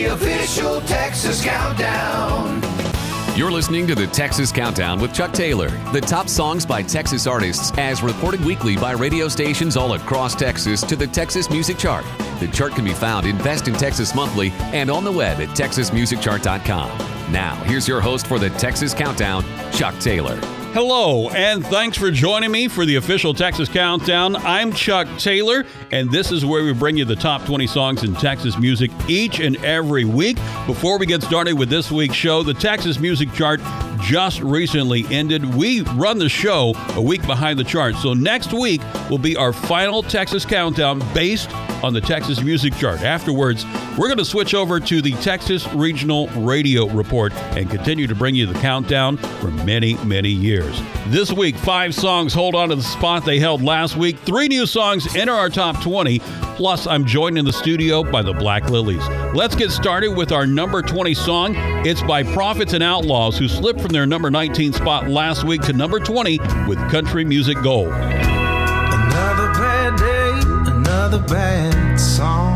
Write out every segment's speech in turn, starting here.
The official Texas Countdown. You're listening to the Texas Countdown with Chuck Taylor. The top songs by Texas artists as reported weekly by radio stations all across Texas to the Texas Music Chart. The chart can be found in Best in Texas Monthly and on the web at texasmusicchart.com. Now, here's your host for the Texas Countdown, Chuck Taylor. Hello, and thanks for joining me for the official Texas Countdown. I'm Chuck Taylor, and this is where we bring you the top 20 songs in Texas music each and every week. Before we get started with this week's show, the Texas Music Chart just recently ended. We run the show a week behind the chart, so next week will be our final Texas Countdown based on the Texas Music Chart. Afterwards, we're going to switch over to the Texas Regional Radio Report and continue to bring you the countdown for many, many years. This week, 5 songs hold on to the spot they held last week. 3 new songs enter our top 20. Plus, I'm joined in the studio by the Black Lilies. Let's get started with our number 20 song. It's by Prophets and Outlaws, who slipped from their number 19 spot last week to number 20 with Country Music Gold. Another bad day, another bad song,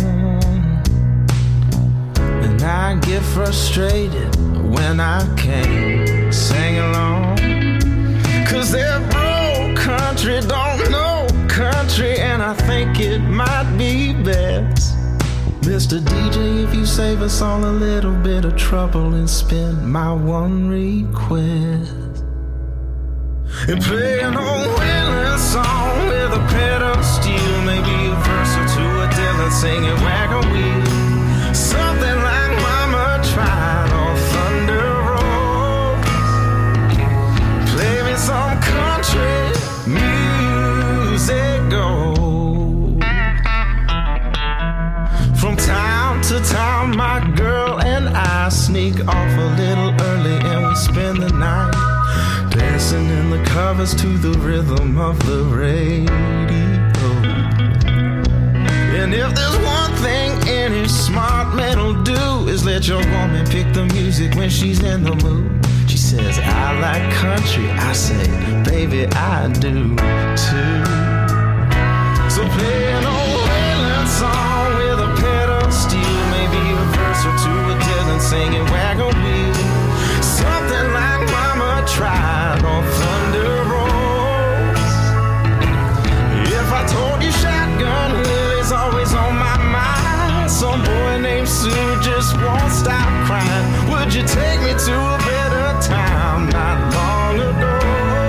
and I get frustrated when I can't sing along, 'cause they're broke country, don't know country, and I think it might be best, Mr. DJ, if you save us all a little bit of trouble and spin my one request. And play an old Waylon song with a pedal steel, maybe a verse or two of Dylan singing Wagon Wheel, something like Mama Tried or Thunder Rolls. Play me some country music gold. From town to town, my girl and I sneak off a little early and we spend the night dancing in the covers to the rhythm of the radio. And if there's one thing any smart man'll do, is let your woman pick the music when she's in the mood. She says, I like country. I say, baby, I do too. So play an old Waylon song with a pedal steel, maybe a verse or two of Dylan singing Wagon Wheel, something like Mama Tried on Thunder Rolls. If I told you Shotgun Lily's always on my mind, some boy named Sue just won't stop crying, would you take me to a better time not long ago?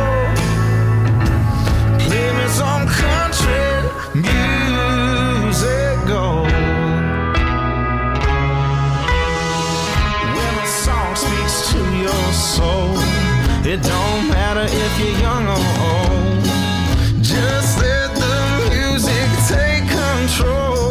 Play me some country music gold. When a song speaks to your soul, it don't matter if you're young or old, just let the music take control.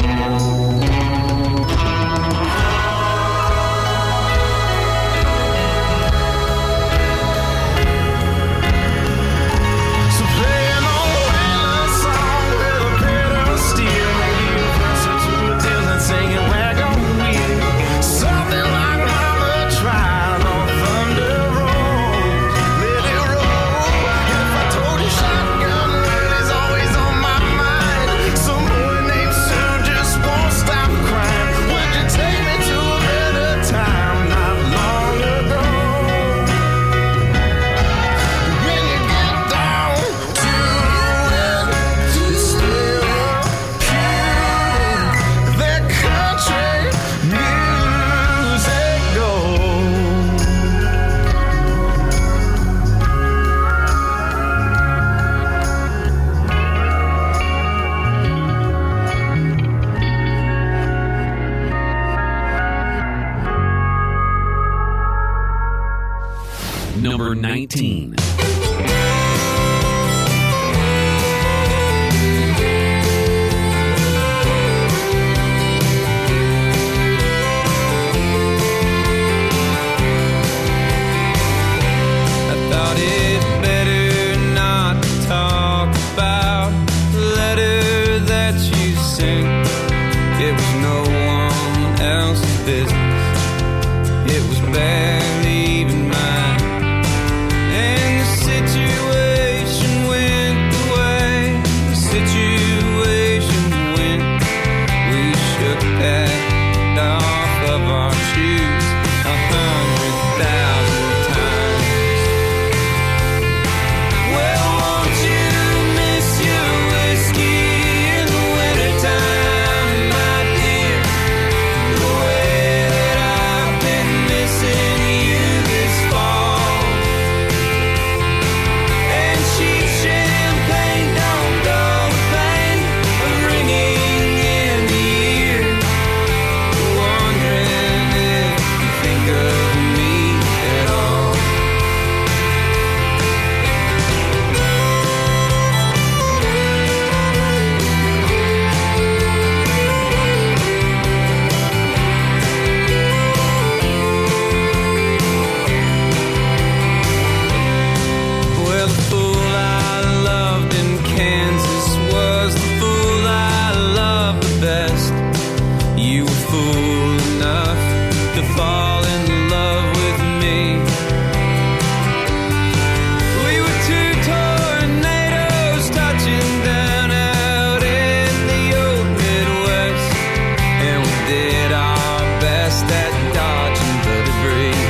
So play an old Waylon song with a pedal steel, maybe a verse or two of Dylan singing Wagon Wheel, something like Mama Tried on Thunder Road. Let it roll. If I told you Shotgun Lily's always on my mind, some boy named Sue just won't stop crying, would you take me to a better time not long ago? When you get down to it, it's still pure. That country music gold. Number 19. I thought it better not to talk about the letter that you sent. It was no one else's business. It was barely even mine. And the situation went the way the situation went. We shook that dog. to fall in love with me. We were two tornadoes touching down out in the old Midwest, and we did our best at dodging the debris.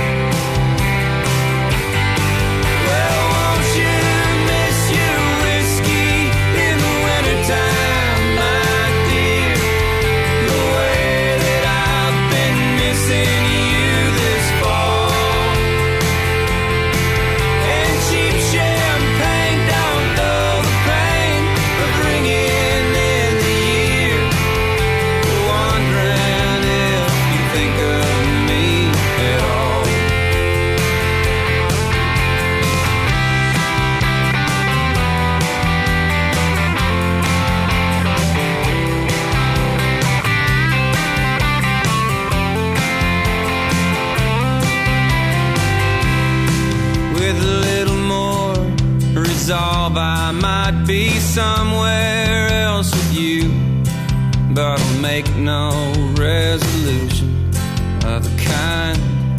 Well, won't you miss your whiskey in the wintertime, my dear? The way that I've been missing you this fall. And cheap champagne don't dull the pain of ringing in the year. Wondering if you think of me at all. With a little more resolve, I might be somewhere else with you, but I'll make no resolution of the kind.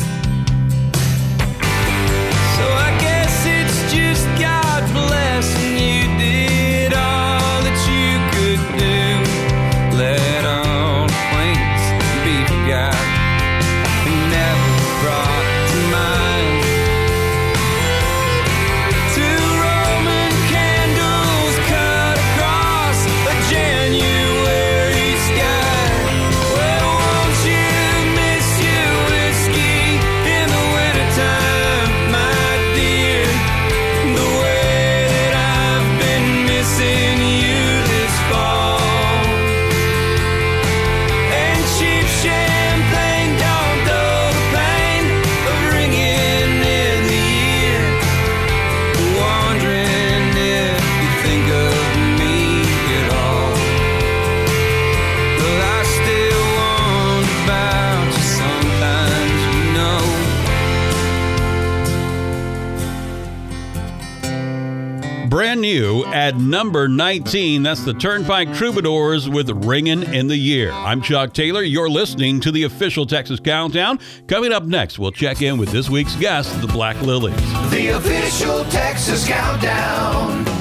So I guess it's just God blessing you did all that you could do. Let all acquaintance be forgot and never brought to mind. Two Roman candles cut across a January sky. Well, won't you miss your whiskey in the wintertime, my dear? The way that I've been missing you this fall. And cheap champagne don't dull the pain of ringing in the year. Wondering if you think of me at all. Well, I still wonder about you sometimes, you know. Brand new at number 19. That's the Turnpike Troubadours with Ringin' in the Year. I'm Chuck Taylor. You're listening to the official Texas Countdown. Coming up next, we'll check in with this week's guest, the Black Lilies. The official Texas Countdown.